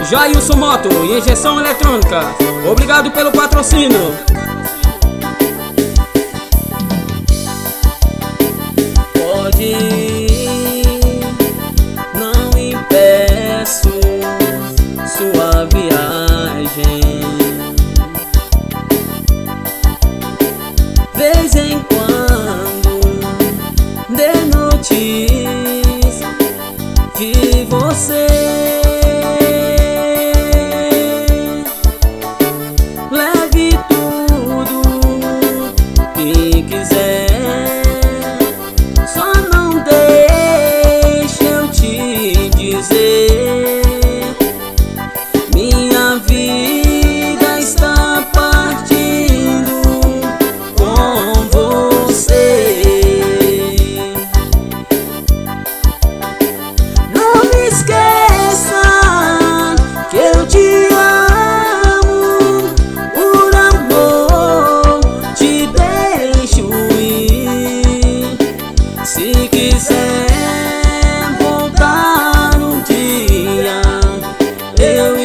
Jailson Moto e Injeção Eletrônica, obrigado pelo patrocínio. Pode ir, não impeço sua viagem. Vez em quando dê notícia de você. Leve tudo que quiser, só não deixe eu te dizer: minha vida está partindo com você. Não me esqueça que eu te amo, por amor te deixo ir. Se quiser voltar um dia, eu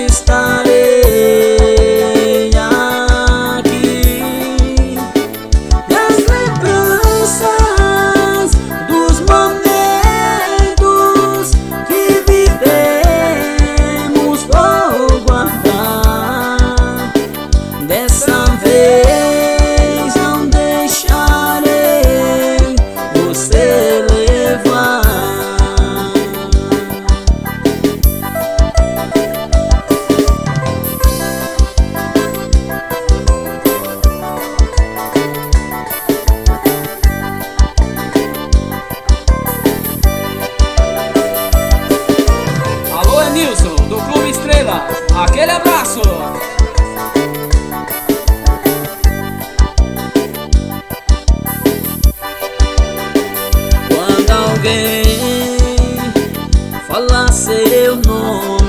estarei aqui. E as lembranças dos momentos que vivemos vou guardar. Dessa vez não deixarei você levar. Alô, Nilson, do Clube Estrela, aquele abraço. Quando alguém falar seu nome,